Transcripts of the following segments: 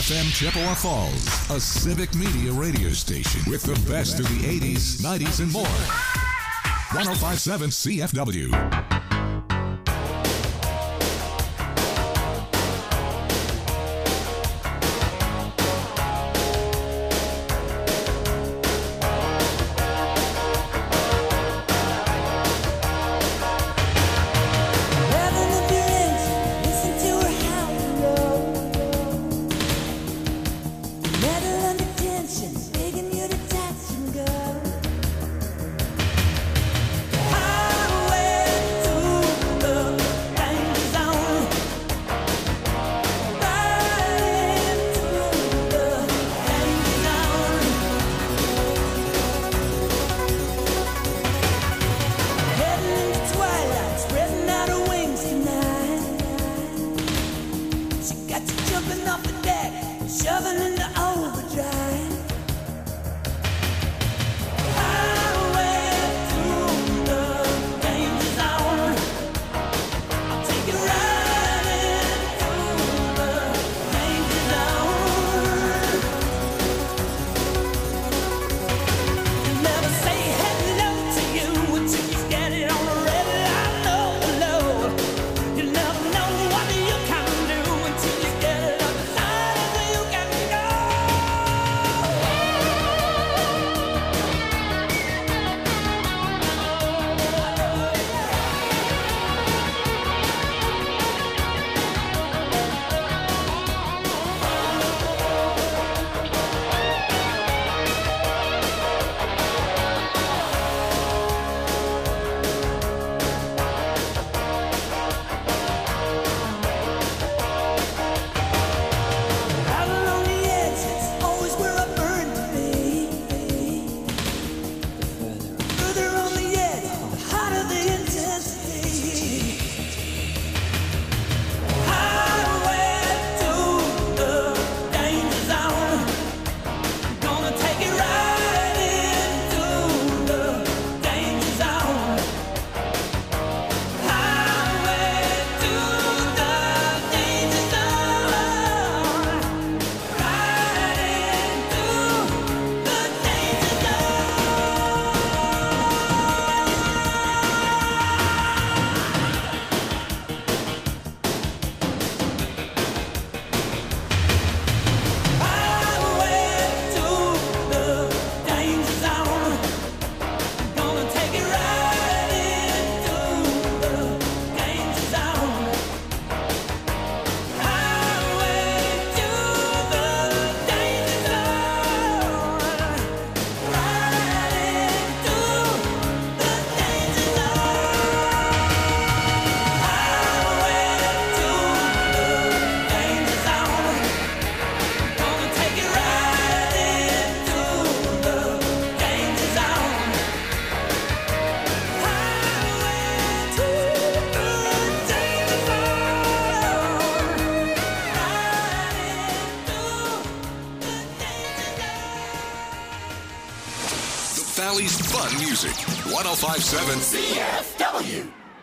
FM Chippewa Falls, a civic media radio station with the best of the 80s, 90s, and more. 105.7 CFW. Valley's fun music. 105.7 CFW.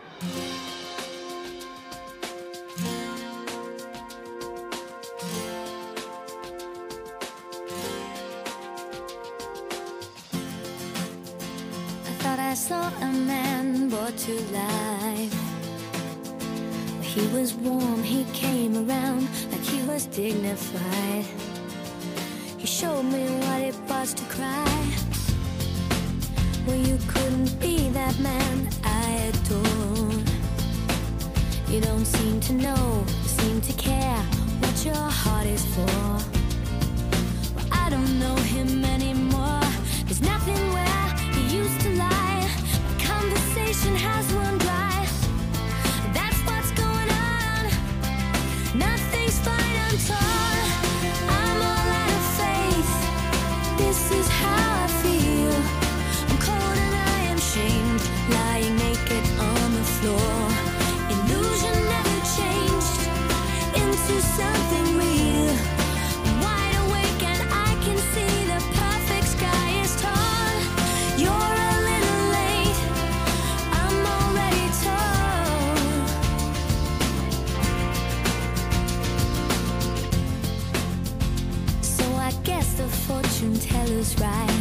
I thought I saw a man brought to life. He was warm, he came around like he was dignified. He showed me what it was to cry. Well, you couldn't be that man I adore. You don't seem to know, seem to care what your heart is for. Well, I don't know him anymore. There's nothing where he used to lie. My conversation has run dry. That's what's going on. Nothing's fine, I'm torn. I'm all out of faith. This is how I feel. I'm cold and I am shamed, lying naked on the floor. Illusion never changed into something real. fortune teller's right.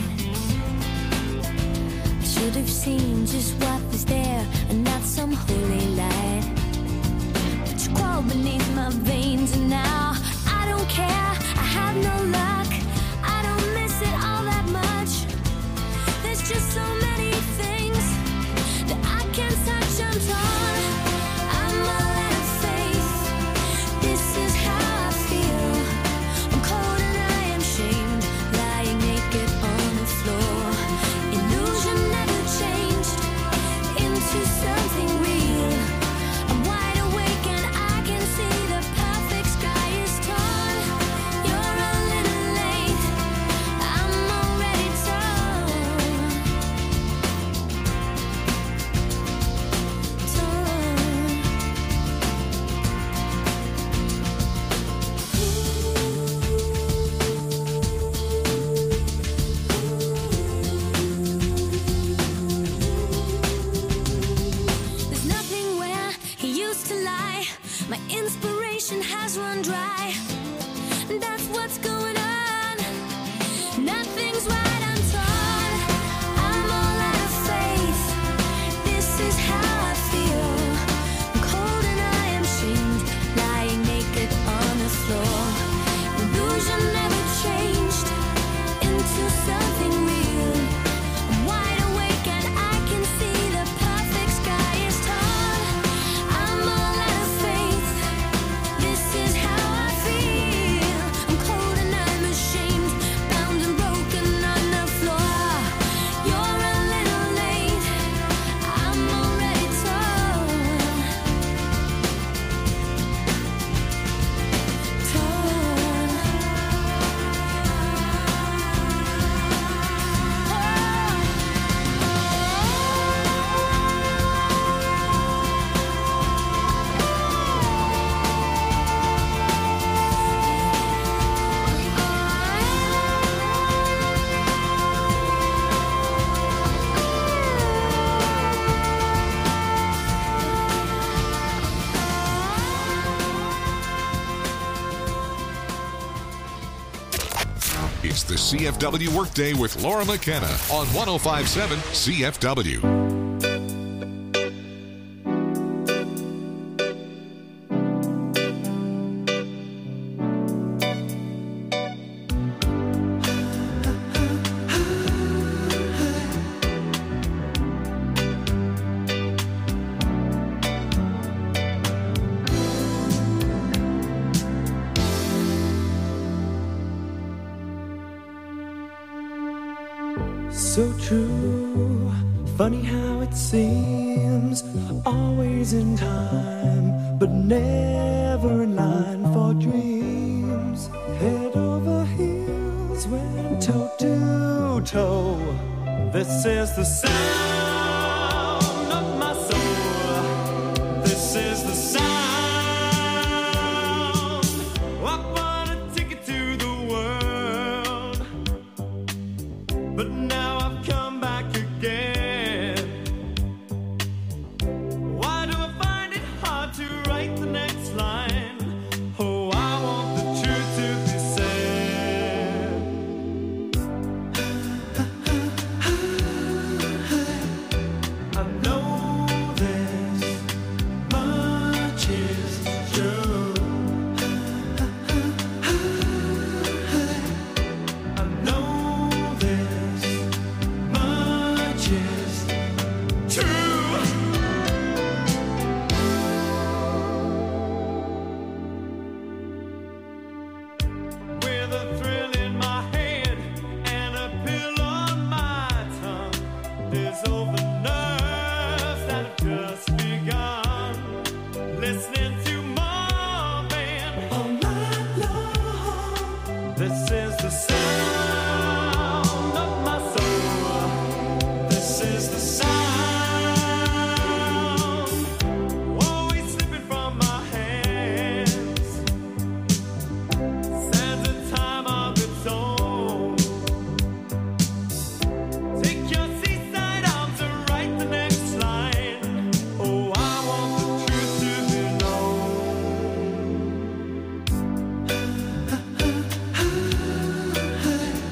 I should have seen just what was there and not some holy light. But you crawled beneath my veins and now I don't care. I have no luck. I don't miss it all that much. There's just so many things that I can't touch. I'm torn. I'm all out of faith. This is how I feel. I'm cold and I am shamed, lying naked on the floor. Illusion never changed into something real. I'm wide awake and I can see the perfect sky is torn. You're a little late. I'm already torn. There's nothing where he used to lie. My inspiration has run dry. That's what's going on. Nothing's right, I'm torn. I'm all out of faith. This is how I feel. I'm cold and I am shamed, lying naked on the floor. Illusion never changed into something real. I'm wide awake and I can see the perfect sky is torn. I'm all out of faith. This is how I feel. I'm cold and I'm ashamed, bound and broken on the floor. You're a little late. I'm already torn. It's the CFW Workday with Laura McKenna on 105.7 CFW. So true, funny how it seems, always in time, but never in line for dreams. Head over heels, went toe to toe. This is the sound of my soul. This is the sound. I bought a ticket to the world, but now I've come back again. Why do I find it hard to write the next line? Oh, I want the truth to be said. I know this much is true. I know this much is true. With a thrill in my head and a pill on my tongue, there's all the nerves that have just begun. Listening to Marvin all night long. This is the sound of my soul. This is the sound, always slipping from my hands. Stands a time of its own. Take your seaside arms and write the next line. Oh, I want the truth to be known.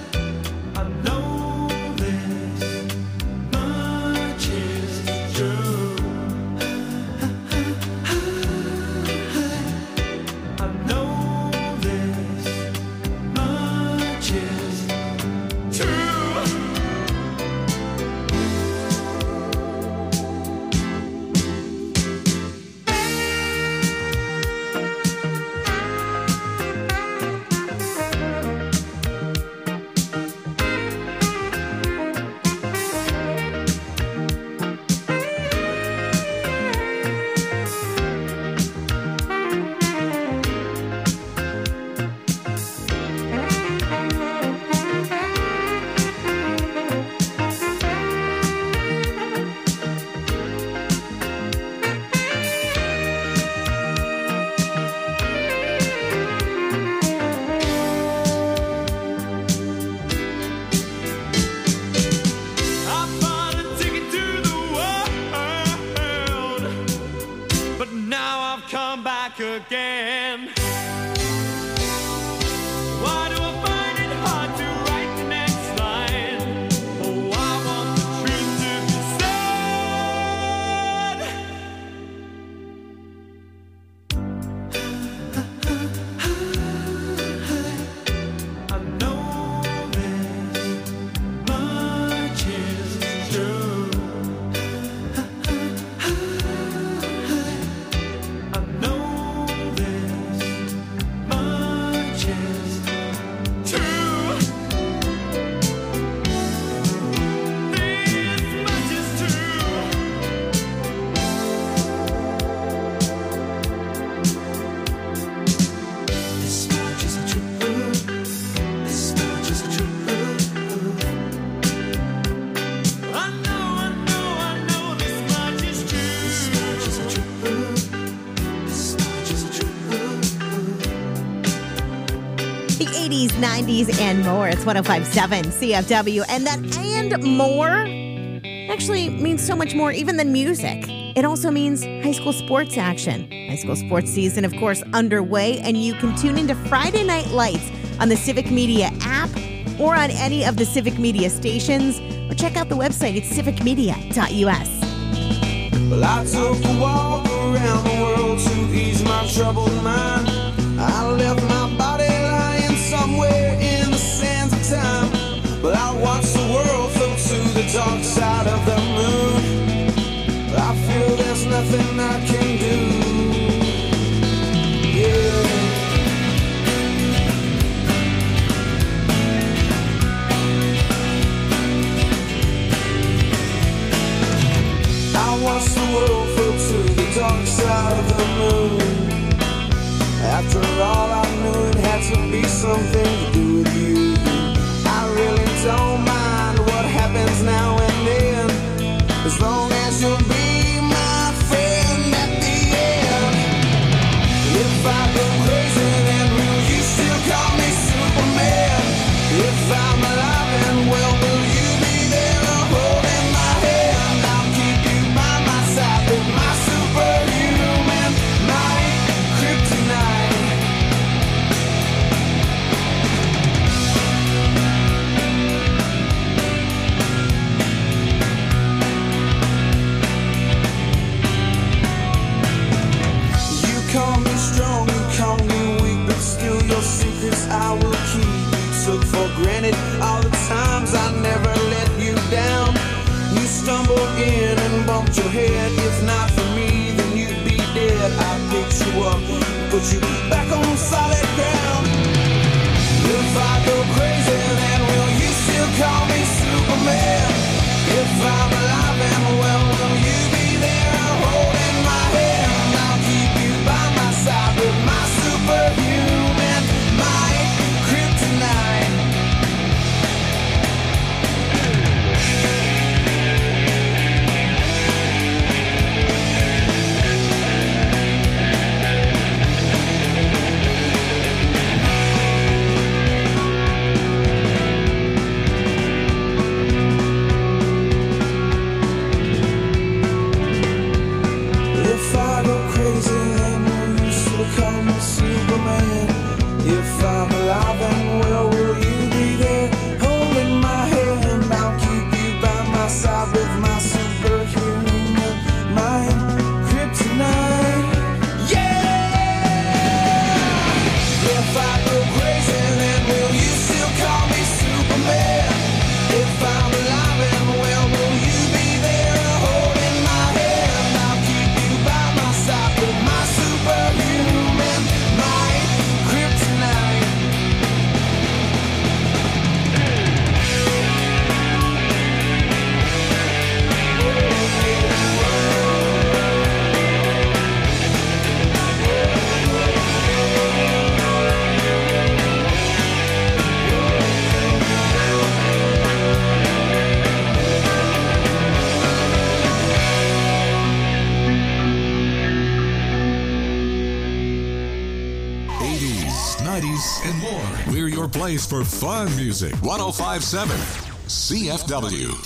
90s, and more. It's 105.7 CFW. And that and more actually means so much more even than music. It also means high school sports action. High school sports season, of course, underway, and you can tune into Friday Night Lights on the Civic Media app or on any of the Civic Media stations, or check out the website at civicmedia.us. Well, I took a walk around the world to ease my troubled mind. I left my body lying somewhere in the sands of time. But I watched the world float to the dark side of the moon. I feel there's nothing I can do. Yeah. I watched the world float to the dark side of the moon. After all, I knew it had to be something to do with you. I really don't mind what happens now and then, as long as you'll be my friend at the end. If I go crazy, then will you still call me Superman? If I'm alive and well, will you be there holding my hand? I'll keep you by my side with my superhuman might, kryptonite. You call me strong, you call me weak, but still your secrets I will keep. You took for granted all the times I never let you down. You stumbled in and bumped your head. If not for me, then you'd be dead. I picked you up, put you back on solid ground. If I go crazy, then will you still call me Superman? If I'm alive and well, will you be there holding my hand? I'll keep you by my side with my superhuman might, kryptonite. If I go crazy, then will you still call me Superman? If I'm alive and well, will you be there holding my hand? I'll keep you by my side with my superhuman mind, kryptonite. Yeah! If I go crazy, then will you still call me Superman? If I'm alive and well, will you be there holding my hand? I'll keep you by my side with my superhuman might, kryptonite. And more. We're your place for fun music. 105.7 CFW.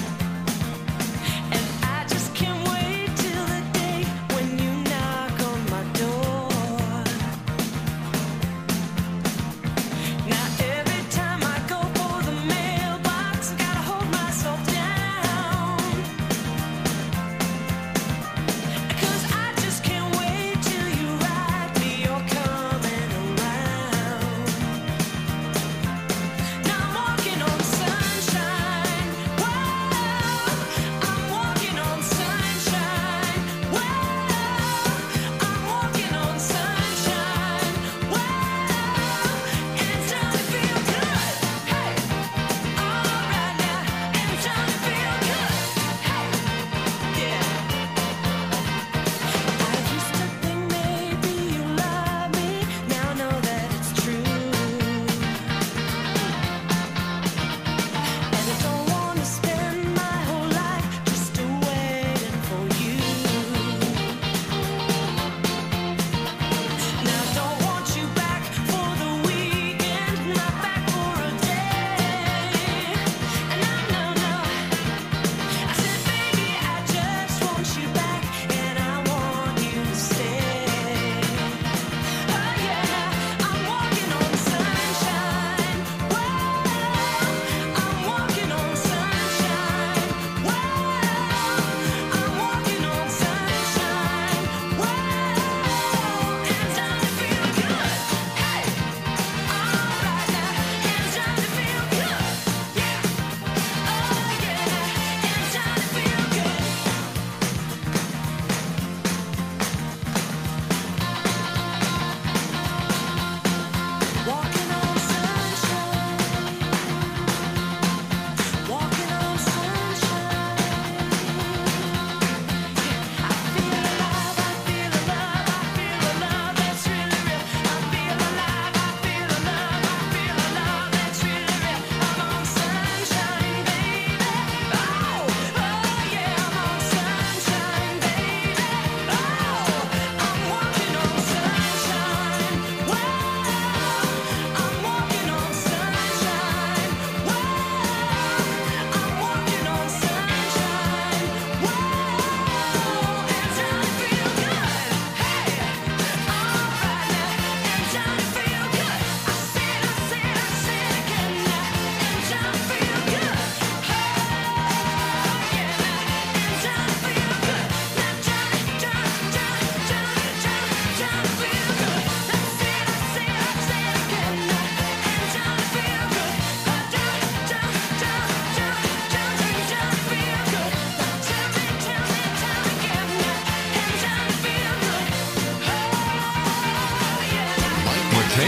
And I just can't wait till the day when you knock on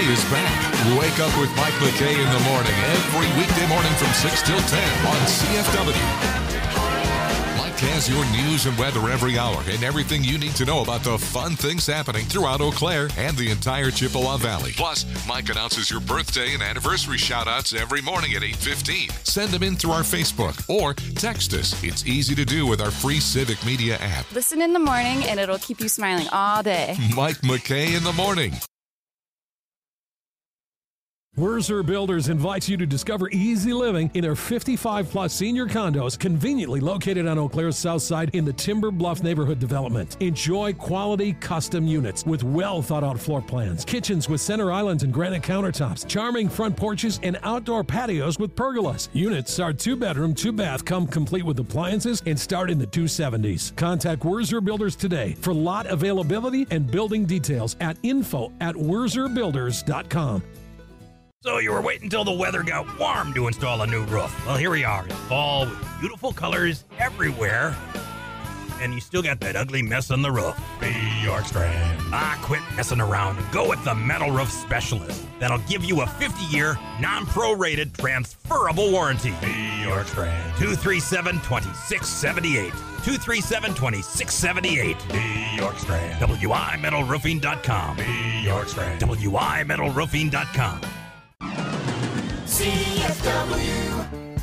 is back. Wake up with Mike McKay in the morning every weekday morning from 6 till 10 on CFW. Mike has your news and weather every hour and everything you need to know about the fun things happening throughout Eau Claire and the entire Chippewa Valley. Plus, Mike announces your birthday and anniversary shout-outs every morning at 8:15. Send them in through our Facebook or text us. It's easy to do with our free Civic Media app. Listen in the morning and it'll keep you smiling all day. Mike McKay in the morning. Wurzer Builders invites you to discover easy living in their 55-plus senior condos conveniently located on Eau Claire's south side in the Timber Bluff neighborhood development. Enjoy quality custom units with well-thought-out floor plans, kitchens with center islands and granite countertops, charming front porches, and outdoor patios with pergolas. Units are 2-bedroom, 2-bath, come complete with appliances, and start in the 270s. Contact Wurzer Builders today for lot availability and building details at info@wurzerbuilders.com. So you were waiting until the weather got warm to install a new roof. Well, here we are in fall with beautiful colors everywhere. And you still got that ugly mess on the roof. Be York Strand. Quit messing around and go with the Metal Roof Specialist. That'll give you a 50-year, non-prorated, transferable warranty. Be York Strand. 237-2678. 237-2678. Be York Strand. WIMetalRoofing.com. Be York Strand. WIMetalRoofing.com. CFW.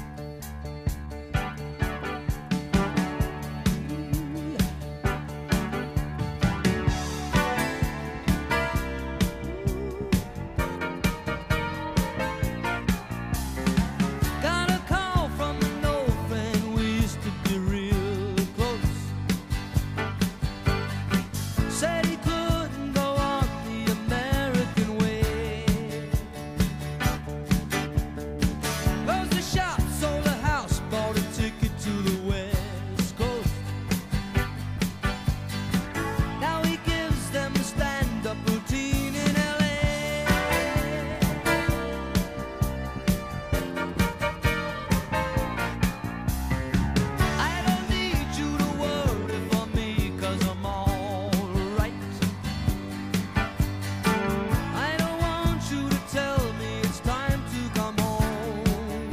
Got a call from an old friend, we used to be real close. Said he couldn't go on the American way. Closed the shop, sold a house, bought a ticket to the West Coast. Now he gives them a stand-up routine in LA. I don't need you to worry for me, 'cause I'm alright. I don't want you to tell me it's time to come home.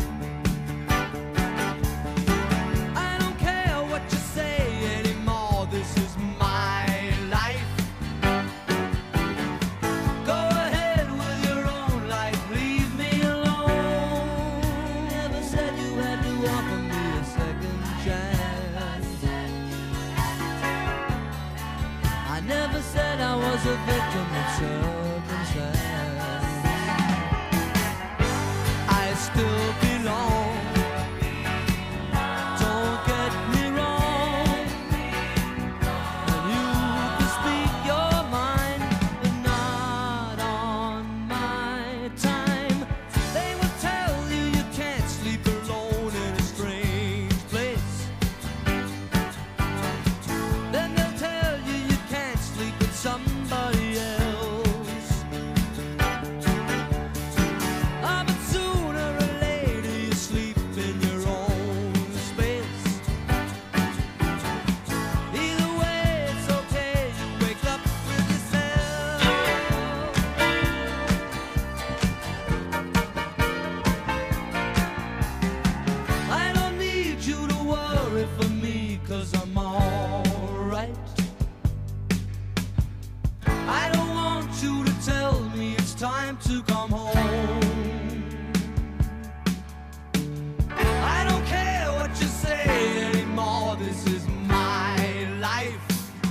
I don't care what you say anymore, this is my life. Go ahead with your own life, leave me alone. Never said you had to offer me a second chance. I never said I was a victim of circumstance. I still belong. Don't get me wrong. And you can speak your mind, but not on my time. They will tell you you can't sleep alone in a strange place. Then they'll tell you you can't sleep with somebody else. But sooner or later you sleep in your own space. Either way, it's okay, you wake up with yourself. I don't need you to worry for me, 'cause I'm alright. I don't want you to tell me it's time to come home. I don't care what you say anymore, this is my life.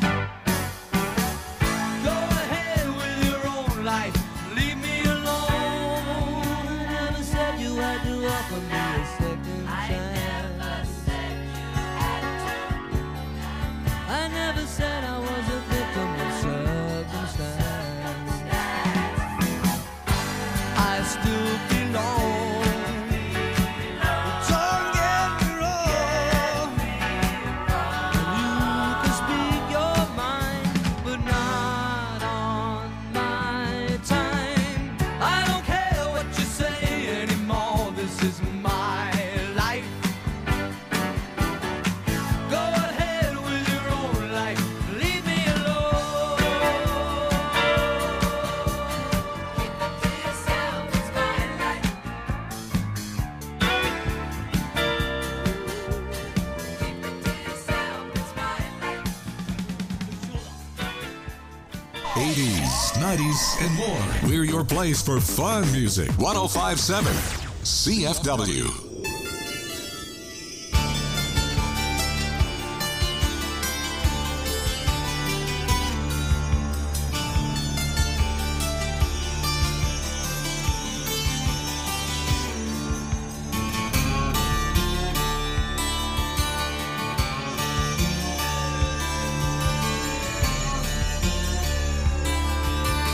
Go ahead with your own life, leave me alone. Never said you had to offer me a second chance. I never said I was a victim of circumstance. 80s, 90s, and more. We're your place for fun music. 105.7 CFW.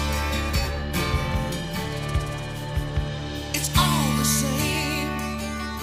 It's all the same.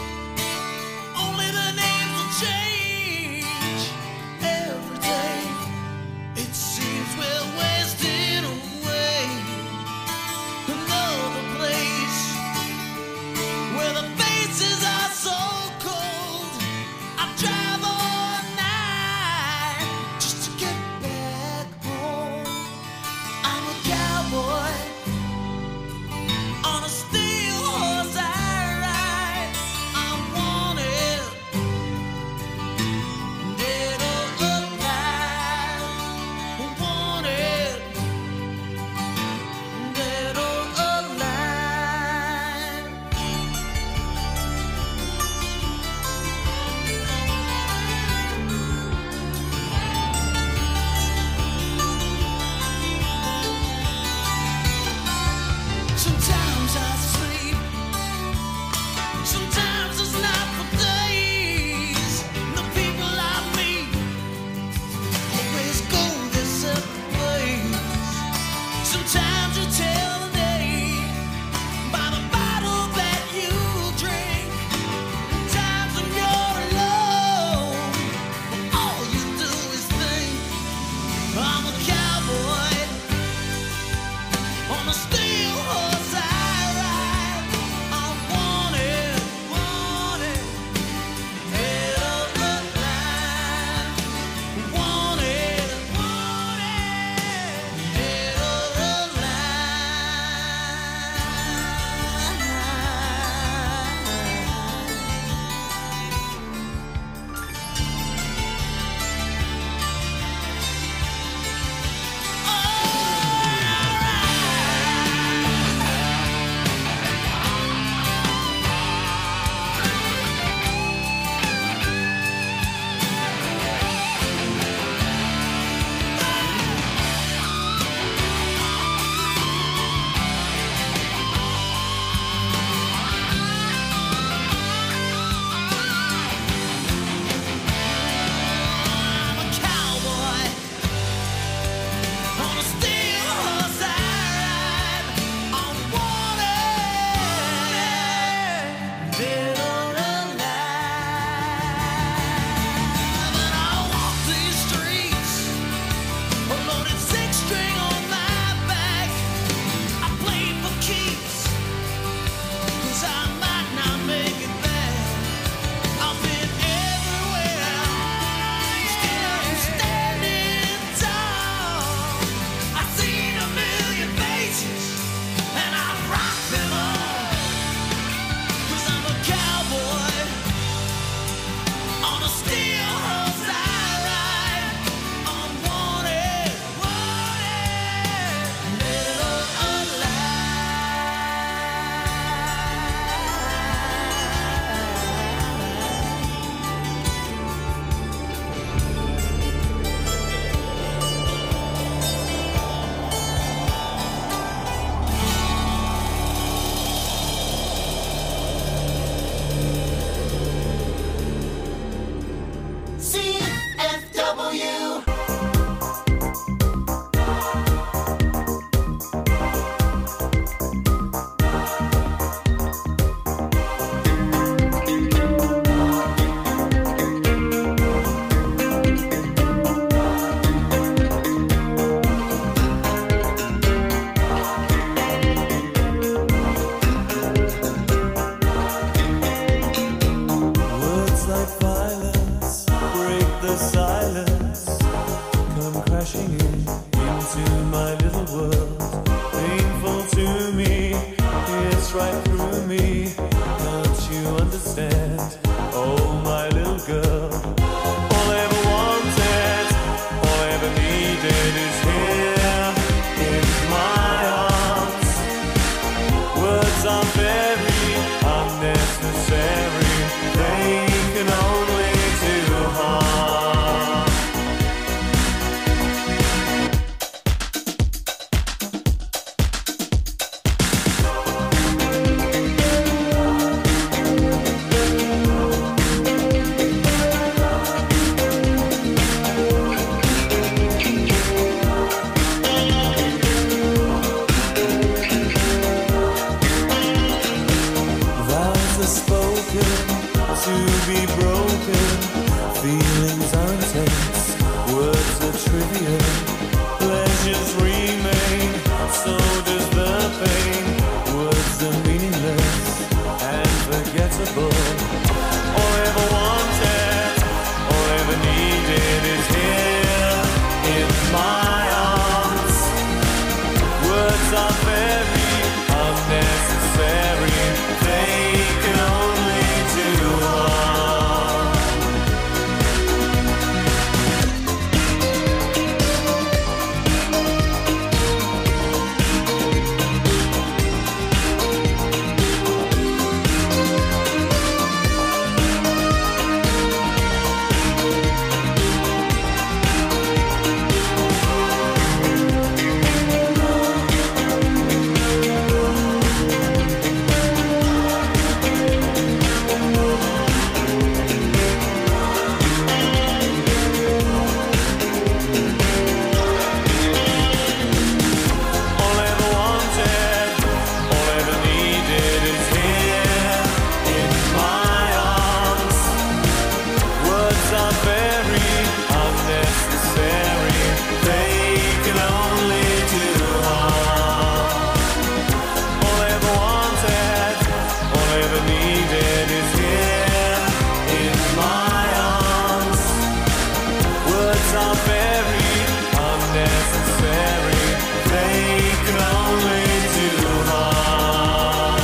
words are very unnecessary. They can only do harm.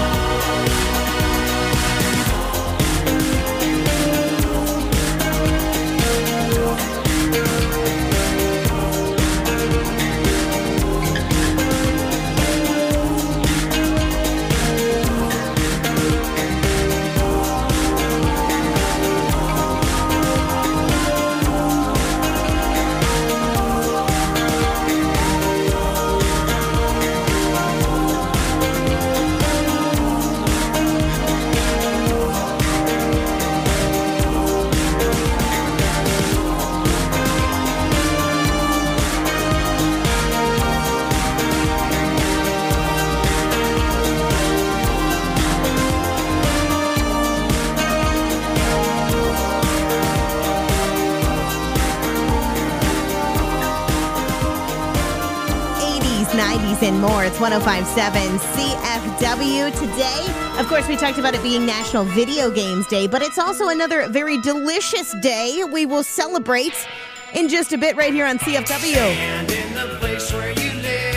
And more. It's 105.7 CFW. Today, of course, we talked about it being National Video Games Day, but it's also another very delicious day we will celebrate in just a bit right here on CFW. And in the place where you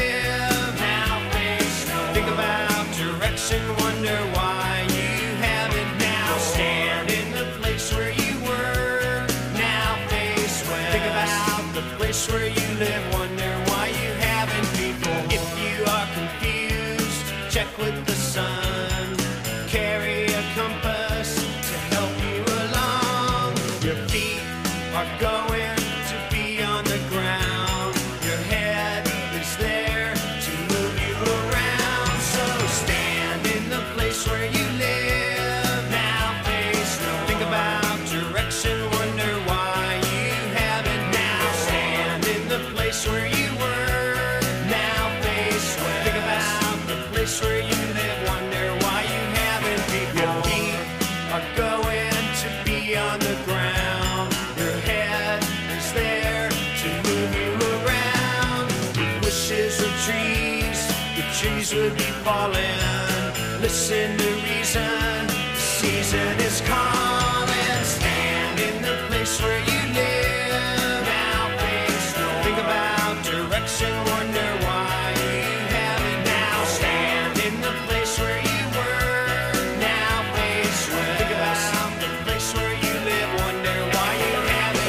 live, now face no. Think about direction, wonder why you haven't now. Stand in the place where you were, now face west. Think about the place where you live, wonder why you haven't people. If you are confused, check with the sun. Carry a compass to help you along. Your feet are going to be on the ground. Your head is there to move you around. So stand in the place where you live. Now face no. Think about direction, wonder why you haven't now. Stand in the place where you were. Now face west. Think about the place where you live, wonder why you haven't. Your feet are going to be on the ground. Your head is there to move you around. With wishes of trees, the trees would be falling. Listen to reason, the season is calling. Stand in the place where you live. Now face no. Think about direction, wonder why you haven't now. Stand in the place where you were. Now face west. Think about the place where you live, wonder why you haven't.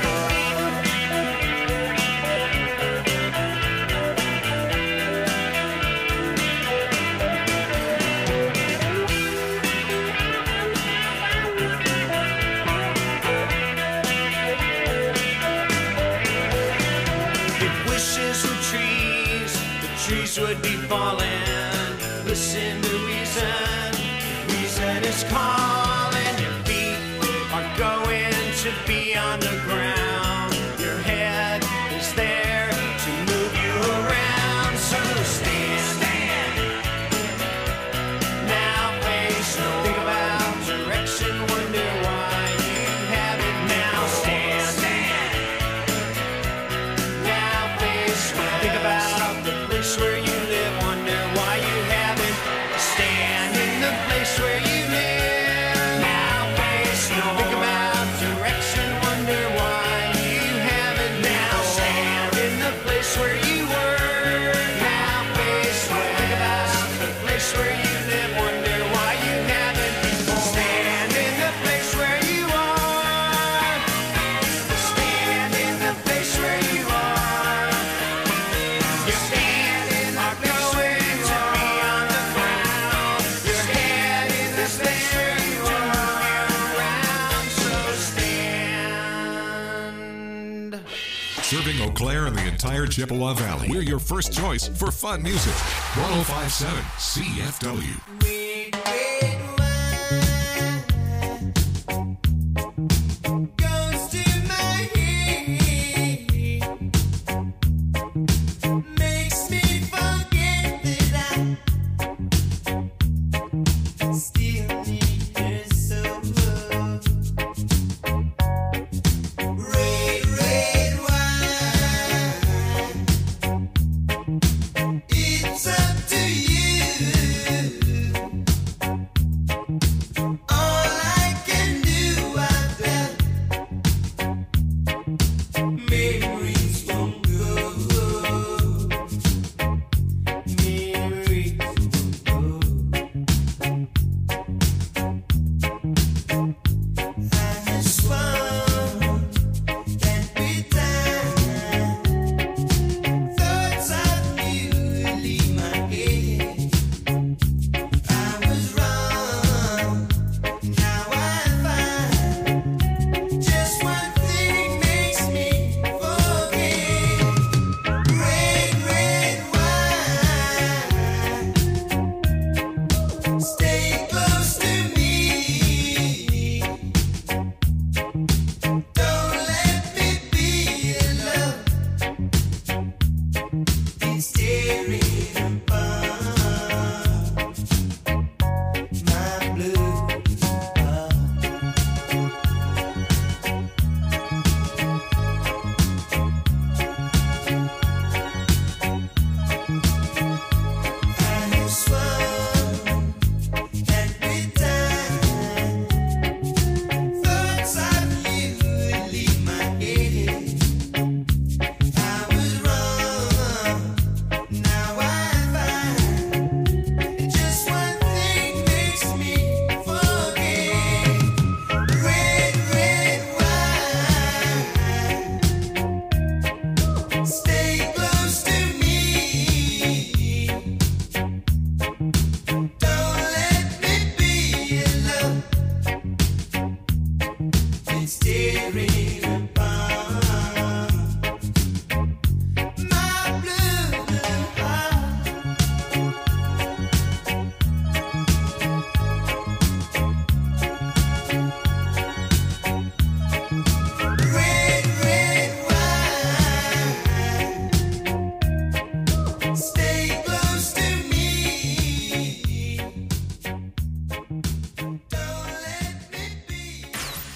If wishes were trees, the trees would be falling. Listen to reason, reason is calling. Your feet are going to be on the ground. Your head is there to move you around. So stand. Now face no. Think about direction, wonder why you haven't now. Stand. Now face west. Think about the place where you live, wonder why you haven't. Stand in the place where you live. Now face no. Think about direction, wonder why you haven't now. Stand in the place where you were. Now face west. Think about the place where you live, wonder why you haven't before. Stand in the place where you are. Stand in the place where you are. Your feet are going to be on the ground. Your head is there to move you around. So stand. Serving Eau Claire and the entire Chippewa Valley. We're your first choice for fun music. 105.7 CFW. Goes to my head, makes me forget that I still need her so much. Red, red wine, it's up to you.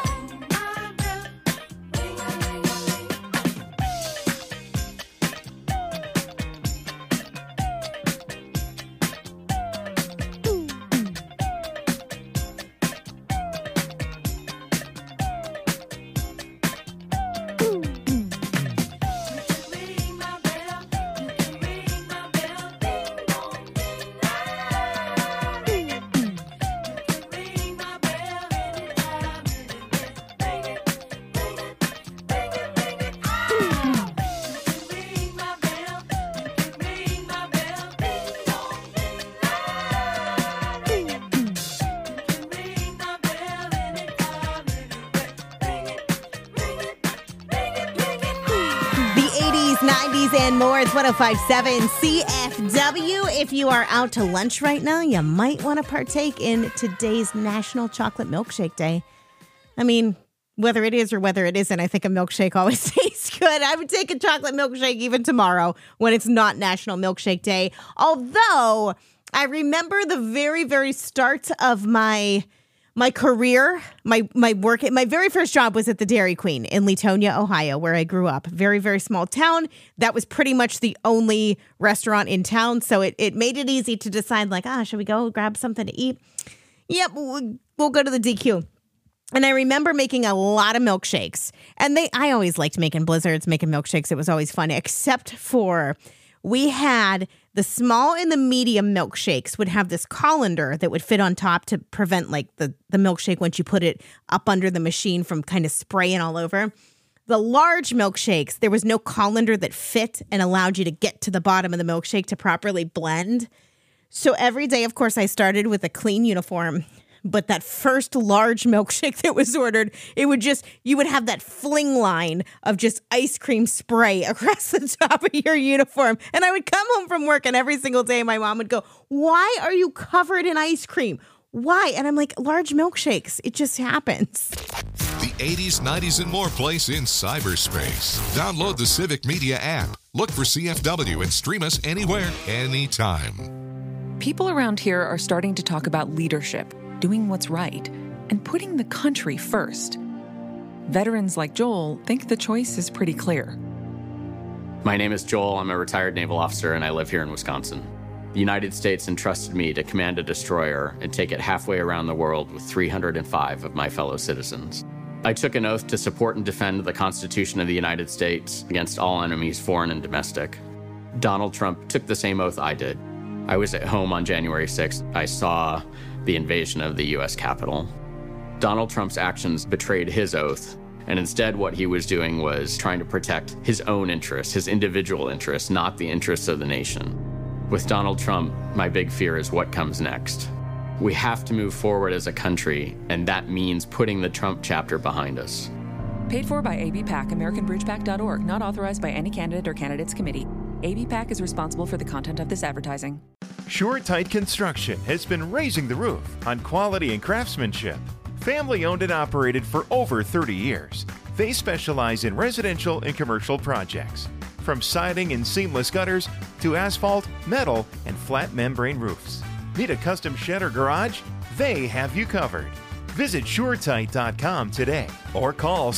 And more. It's 105.7 CFW. If you are out to lunch right now, you might want to partake in today's National Chocolate Milkshake Day. I mean, whether it is or whether it isn't, I think a milkshake always tastes good. I would take a chocolate milkshake even tomorrow when it's not National Milkshake Day. Although, I remember the very, very start of my career, my work, my very first job was at the Dairy Queen in Leetonia, Ohio, where I grew up. Very, very small town. That was pretty much the only restaurant in town. So it made it easy to decide, like, should we go grab something to eat? Yep, we'll go to the DQ. And I remember making a lot of milkshakes. And I always liked making blizzards, making milkshakes. It was always fun, except for we had the small and the medium milkshakes would have this colander that would fit on top to prevent like the milkshake once you put it up under the machine from kind of spraying all over. The large milkshakes, there was no colander that fit and allowed you to get to the bottom of the milkshake to properly blend. So every day, of course, I started with a clean uniform. But that first large milkshake that was ordered, you would have that fling line of just ice cream spray across the top of your uniform. And I would come home from work and every single day my mom would go, "Why are you covered in ice cream? Why?" And I'm like, large milkshakes. It just happens. The 80s, 90s, and more place in cyberspace. Download the Civic Media app. Look for CFW and stream us anywhere, anytime. People around here are starting to talk about leadership, doing what's right, and putting the country first. Veterans like Joel think the choice is pretty clear. My name is Joel. I'm a retired naval officer, and I live here in Wisconsin. The United States entrusted me to command a destroyer and take it halfway around the world with 305 of my fellow citizens. I took an oath to support and defend the Constitution of the United States against all enemies, foreign and domestic. Donald Trump took the same oath I did. I was at home on January 6th. I saw the invasion of the U.S. Capitol. Donald Trump's actions betrayed his oath, and instead what he was doing was trying to protect his own interests, his individual interests, not the interests of the nation. With Donald Trump, my big fear is what comes next. We have to move forward as a country, and that means putting the Trump chapter behind us. Paid for by ABPAC, AmericanBridgePAC.org, not authorized by any candidate or candidates committee. ABPAC is responsible for the content of this advertising. SureTight Construction has been raising the roof on quality and craftsmanship. Family owned and operated for over 30 years. They specialize in residential and commercial projects. From siding and seamless gutters to asphalt, metal, and flat membrane roofs. Need a custom shed or garage? They have you covered. Visit SureTight.com today or call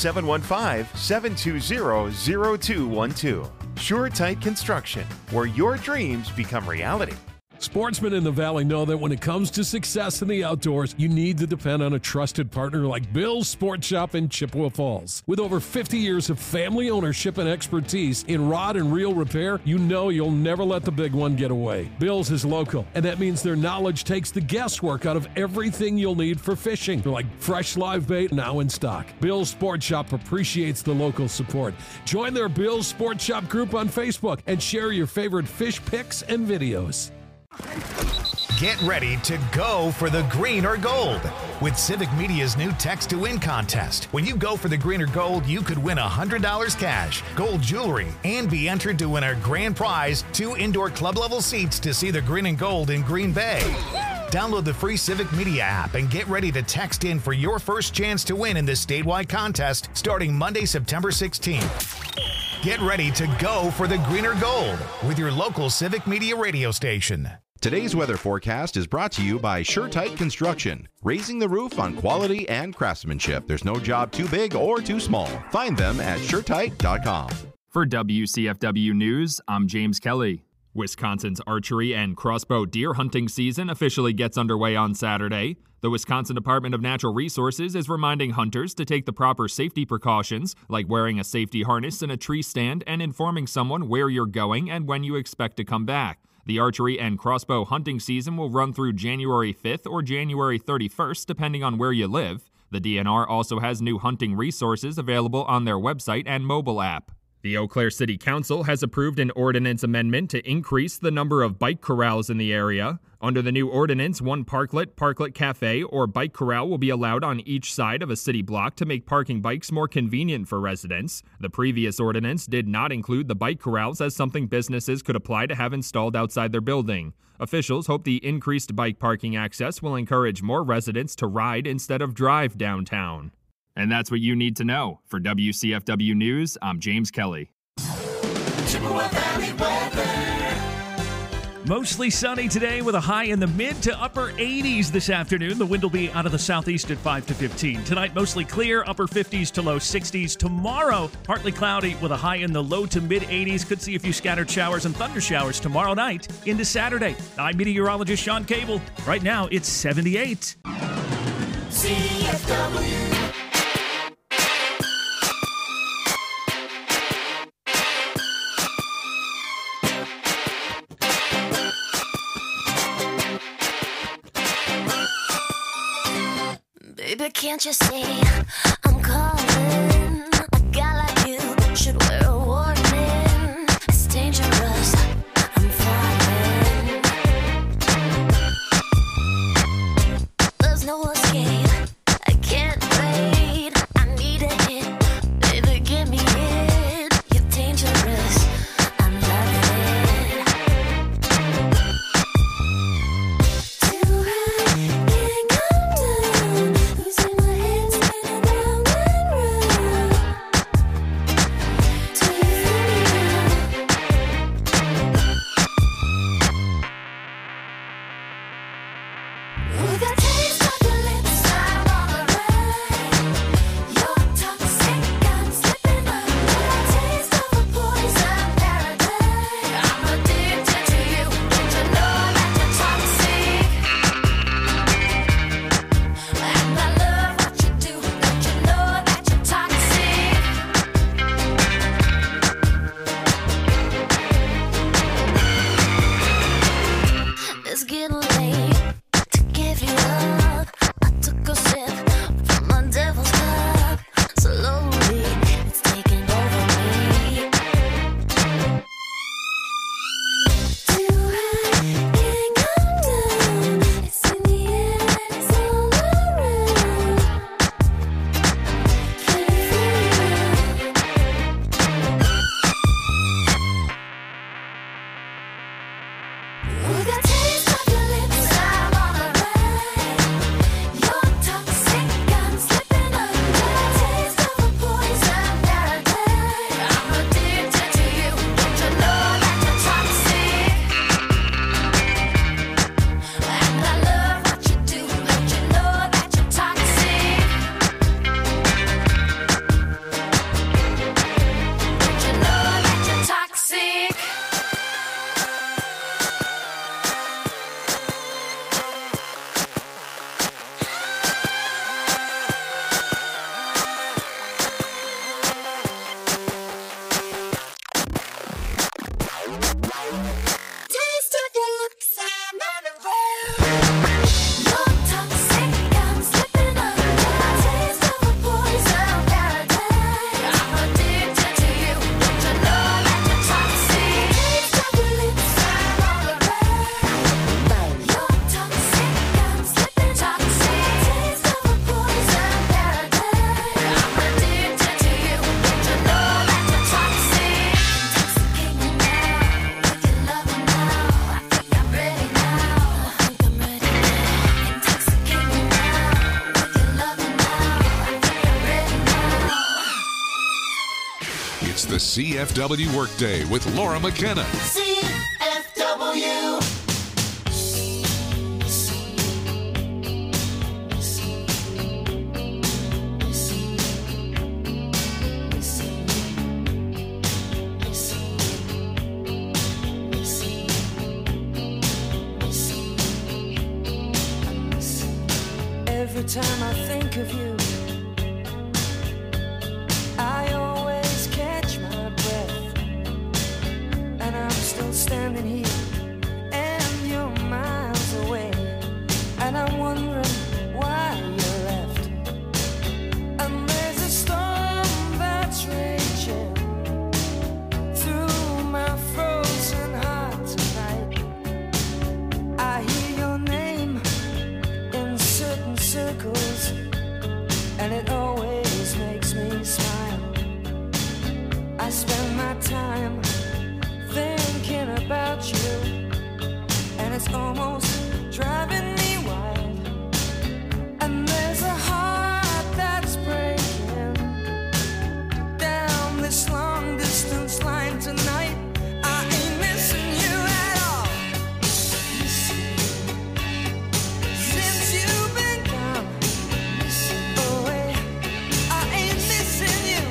715-720-0212. SureTight Construction, where your dreams become reality. Sportsmen in the Valley know that when it comes to success in the outdoors, you need to depend on a trusted partner like Bill's Sport Shop in Chippewa Falls. With over 50 years of family ownership and expertise in rod and reel repair, you know you'll never let the big one get away. Bill's is local, and that means their knowledge takes the guesswork out of everything you'll need for fishing, like fresh live bait now in stock. Bill's Sport Shop appreciates the local support. Join their Bill's Sport Shop group on Facebook and share your favorite fish pics and videos. Get ready to go for the green or gold with Civic Media's new Text to Win contest. When you go for the green or gold, you could win $100 cash, gold jewelry, and be entered to win our grand prize, 2 indoor club level seats to see the green and gold in Green Bay. Download the free Civic Media app and get ready to text in for your first chance to win in this statewide contest starting Monday, September 16th. Get ready to go for the green or gold with your local Civic Media radio station. Today's weather forecast is brought to you by SureTight Construction, raising the roof on quality and craftsmanship. There's no job too big or too small. Find them at SureTight.com. For WCFW News, I'm James Kelly. Wisconsin's archery and crossbow deer hunting season officially gets underway on Saturday. The Wisconsin Department of Natural Resources is reminding hunters to take the proper safety precautions, like wearing a safety harness in a tree stand and informing someone where you're going and when you expect to come back. The archery and crossbow hunting season will run through January 5th or January 31st, depending on where you live. The DNR also has new hunting resources available on their website and mobile app. The Eau Claire City Council has approved an ordinance amendment to increase the number of bike corrals in the area. Under the new ordinance, one parklet cafe, or bike corral will be allowed on each side of a city block to make parking bikes more convenient for residents. The previous ordinance did not include the bike corrals as something businesses could apply to have installed outside their building. Officials hope the increased bike parking access will encourage more residents to ride instead of drive downtown. And that's what you need to know. For WCFW News, I'm James Kelly. Chippewa Valley weather. Mostly sunny today with a high in the mid to upper 80s this afternoon. The wind will be out of the southeast at 5 to 15. Tonight, mostly clear, upper 50s to low 60s. Tomorrow, partly cloudy with a high in the low to mid 80s. Could see a few scattered showers and thunder showers tomorrow night into Saturday. I'm meteorologist Sean Cable. Right now, it's 78. CFW. Baby, can't you see I'm calling? A guy like you should wear a warning. It's dangerous, I'm falling. There's no escape, I can't wait. I need a hit, baby, give me it. You're dangerous, I'm loving it. Till I can't come down. Losing my head, spinning round. It's the CFW Workday with Laura McKenna. CFW. Every time I think of you, I always catch my breath. And I'm still standing here, and you're miles away. And I'm wondering why you left. And there's a storm that's raging through my frozen heart tonight. I hear your name in certain circles, and it always makes me smile. I spend my time thinking about you, and it's almost driving me wild. And there's a heart that's breaking down this long distance line tonight. I ain't missing you at all. Since you've been gone away, I ain't missing you.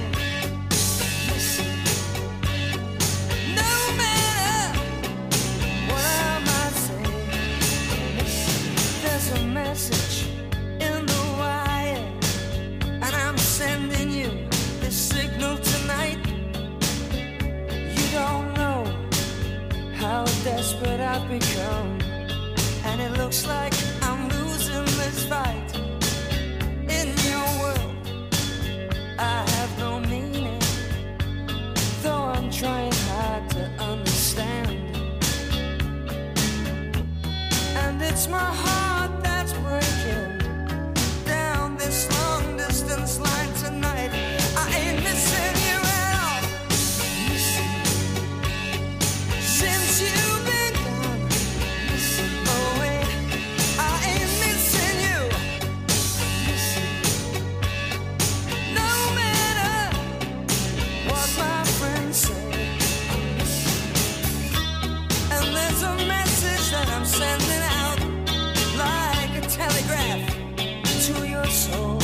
No matter what I might say, there's a message in the wire, and I'm sending you this signal tonight. You don't know how desperate I've become, and it looks like I'm losing this fight. In your world, I have no meaning, though I'm trying hard to understand. And it's my heart that's breaking down this long distance line tonight. I ain't missing you at all. Since you've been gone away, I ain't missing you. No matter what my friends say. And there's a message that I'm sending out like a telegraph to your soul.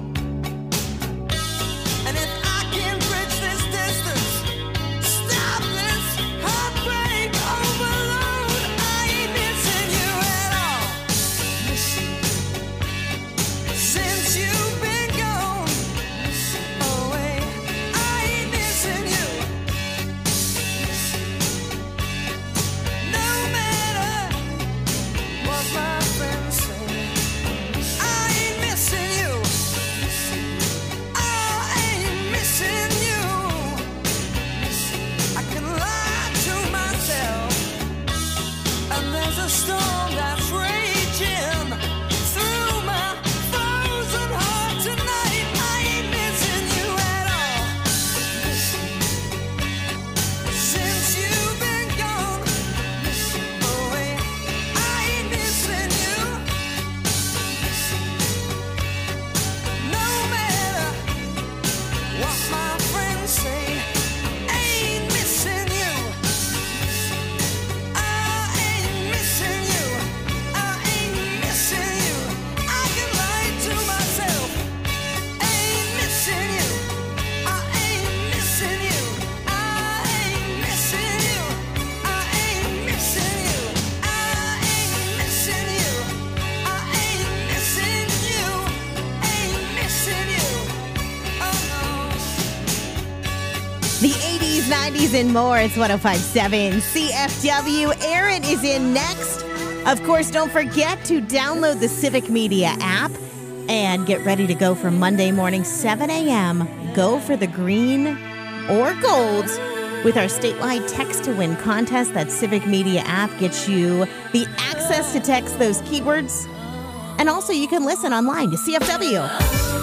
And if I can bridge this distance, stop this heartbreak overload, I ain't missing you at all. Since you've been gone away, I ain't missing you. No matter what my friends say, I ain't missing you. I ain't missing you. I can lie to myself, and there's a storm that's raging through my frozen heart tonight. I ain't missing you at all. Since you've been gone away, I ain't missing you. No matter what my friends say, I ain't missing you. I ain't missing you. I ain't missing you. I can lie to myself. Ain't missing you. I ain't missing you. I ain't missing you. I ain't missing you. I ain't missing you. I ain't missing you. Ain't missing you. Oh no. The 80s, 90s, and more. It's 105.7 CFW. Aaron is in next. Of course, don't forget to download the Civic Media app and get ready to go for Monday morning, 7 a.m. Go for the green or gold with our statewide text to win contest. That Civic Media app gets you the access to text those keywords. And also, you can listen online to CFW.